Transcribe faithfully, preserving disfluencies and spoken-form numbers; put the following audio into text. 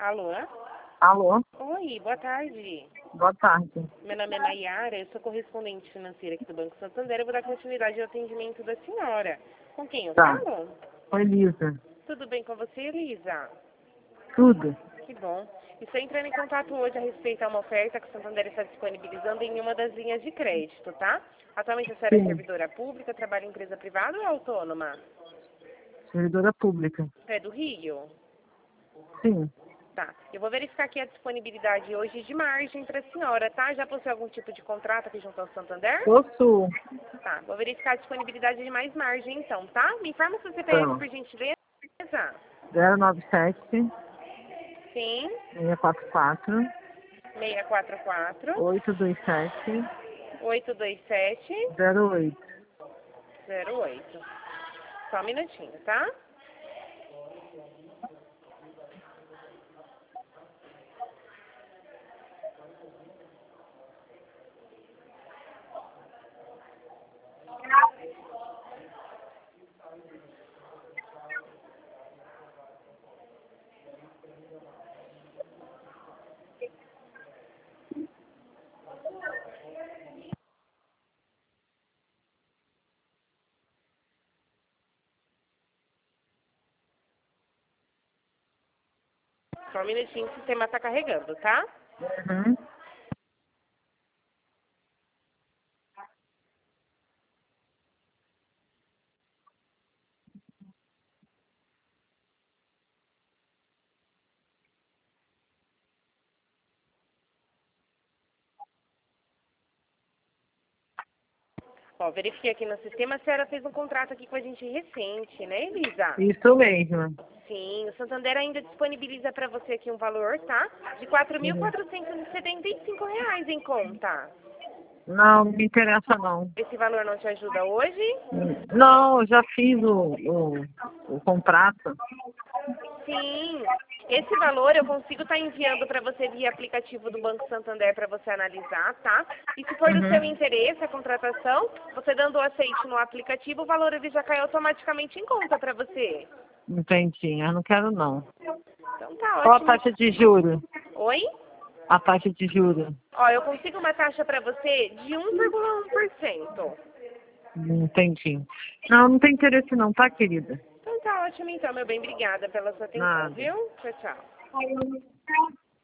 Alô? Alô? Oi, boa tarde. Boa tarde. Meu nome é Maiara, eu sou correspondente financeira aqui do Banco Santander. Eu vou dar continuidade ao atendimento da senhora. Com quem eu Tá. falo? Oi, Lisa. Tudo bem com você, Elisa? Tudo? Que bom. Estou entrando em contato hoje a respeito a uma oferta que o Santander está disponibilizando em uma das linhas de crédito, tá? Atualmente a senhora é Sim. servidora pública, trabalha em empresa privada ou é autônoma? Servidora pública. É do Rio? Sim. Tá. Eu vou verificar aqui a disponibilidade hoje de margem para a senhora, tá? Já possui algum tipo de contrato aqui junto ao Santander? Possuo. Tá. Vou verificar a disponibilidade de mais margem então, tá? Me informa se você tem Então, por gentileza. zero nove sete, Sim. seis quatro quatro, seis quatro quatro, oito dois sete, oito dois sete, zero oito. zero oito. Só um minutinho, tá? Só um minutinho, o sistema tá carregando, tá? Uhum. Ó, verifiquei aqui no sistema, a senhora fez um contrato aqui com a gente recente, né, Elisa? Isso mesmo. Sim, o Santander ainda disponibiliza para você aqui um valor, tá? De quatro mil Uhum. quatrocentos e setenta e cinco reais em conta. Não, não me interessa não. Esse valor não te ajuda hoje? Não, eu já fiz o, o, o contrato. Sim. Esse valor eu consigo estar enviando para você via aplicativo do Banco Santander para você analisar, tá? E se for do seu Uhum. interesse a contratação, você dando o aceite no aplicativo, o valor ele já cai automaticamente em conta para você. Entendi. Eu não quero não. Então tá Qual a ótimo. taxa de juros? Oi? A taxa de juros? Ó, eu consigo uma taxa para você de um vírgula um por cento. Entendi. Não, não tem interesse não, tá, querida? Então tá ótimo então, meu bem. Obrigada pela sua atenção, Nada. viu? Tchau, tchau.